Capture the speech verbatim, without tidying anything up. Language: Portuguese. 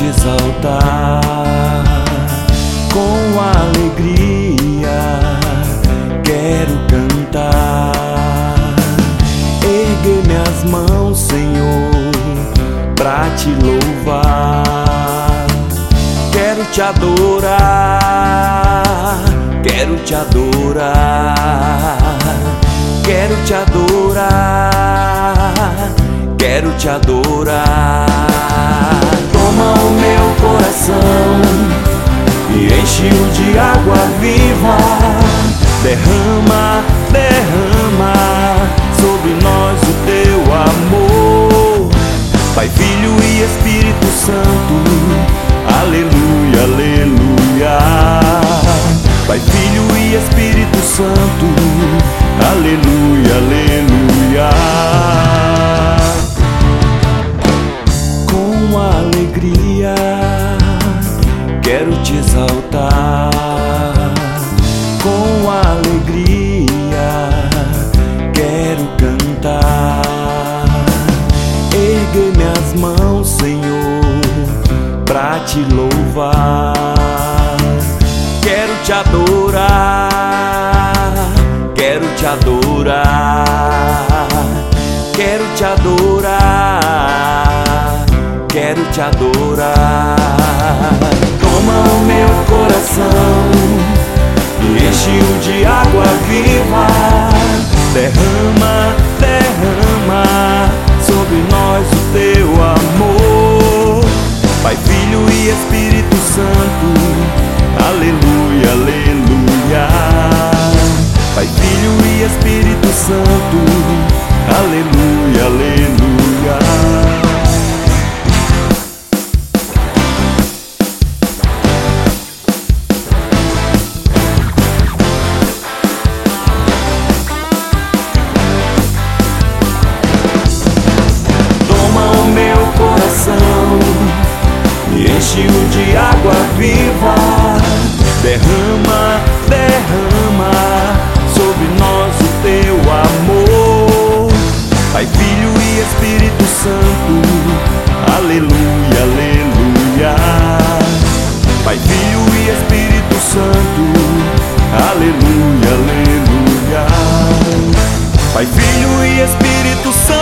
te exaltar com alegria, quero cantar, erguer minhas mãos, Senhor, pra te louvar. Quero te adorar, quero te adorar, quero te adorar, quero te adorar. Toma o meu coração e enche-o de água viva, derrama, derrama sobre nós o teu amor. Pai, Filho e Espírito Santo, aleluia, aleluia. Pai, Filho e Espírito Santo, aleluia, aleluia. Com alegria quero te exaltar, com alegria quero cantar, erguer minhas mãos, Senhor, pra te louvar. Quero te adorar, quero te adorar, quero te adorar, quero te adorar. Toma o meu coração e enche-o de água viva, derrama, derrama sobre nós o teu amor. Pai, Filho e Espírito Santo, aleluia, aleluia. Pai, Filho e Espírito Santo, aleluia, aleluia. Enche-o de água viva, derrama, derrama sobre nós o teu amor. Pai, Filho e Espírito Santo, aleluia, aleluia. Pai, Filho e Espírito Santo, aleluia, aleluia. Pai, Filho e Espírito Santo,